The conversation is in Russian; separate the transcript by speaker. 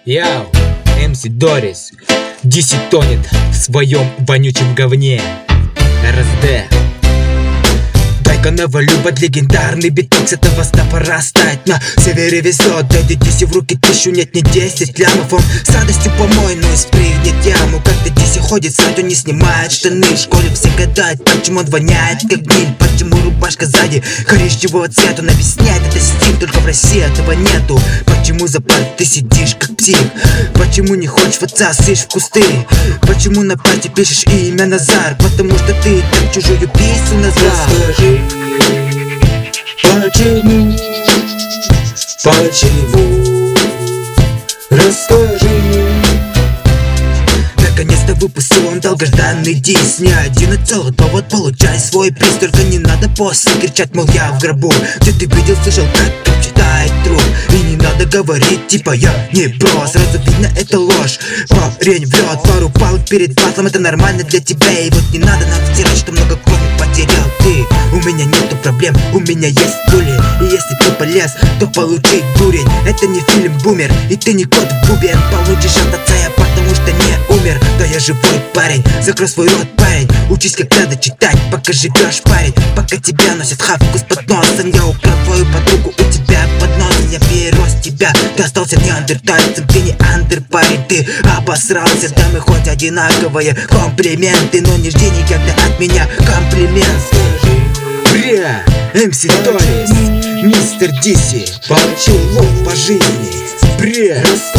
Speaker 1: Яу, МС Дорис. Диси тонет в своем вонючем говне. РСД. Дай-ка навалю под легендарный биток. С этого стопа растать. На севере везет, дойди Диси в руки 1000, нет не 10 лямов. Он с радостью помойную спрыгнет яму. Как-то Диси ходит с радио, не снимает штаны. В школе все гадают, почему он воняет как гниль. Почему рубашка сзади коричневого цвета. Он объясняет, это стиль, только в России этого нету. Почему за партой ты сидишь как псих? Почему не хочешь в отца, сышь в кусты? Почему на парте пишешь имя Назар? Потому что ты так чужую песню назвал.
Speaker 2: Расскажи, почему? Расскажи.
Speaker 1: Наконец-то выпустил он долгожданный диск. Не один, а целый повод, получай свой приз. Только не надо после кричать, мол, я в гробу. Где ты видел, слышал, как читает труп. И не надо говорить, типа я не про. Сразу видно, это ложь. Парень врет, пару палок перед батлом. Это нормально для тебя. И вот не надо нам стирать, что много крови потерял ты. У меня нету проблем, у меня есть пули. И если ты полез, то получи дурень. Это не фильм «Бумер», и ты не кот в бубен. Получишь от отца, я потому что не умер. Да я живой парень, закрой свой рот, парень. Учись как надо читать, пока живешь, парень. Пока тебя носят хавку с подносом. Я украл твою подругу у тебя под носом. Я перерос тебя, ты остался неандертальцем. Ты не андер, парень, ты обосрался. Да мы хоть одинаковые комплименты, но не жди никогда от меня комплимент. Бля, МС Дорис, мистер Диси, получил лов по жизни. Бля.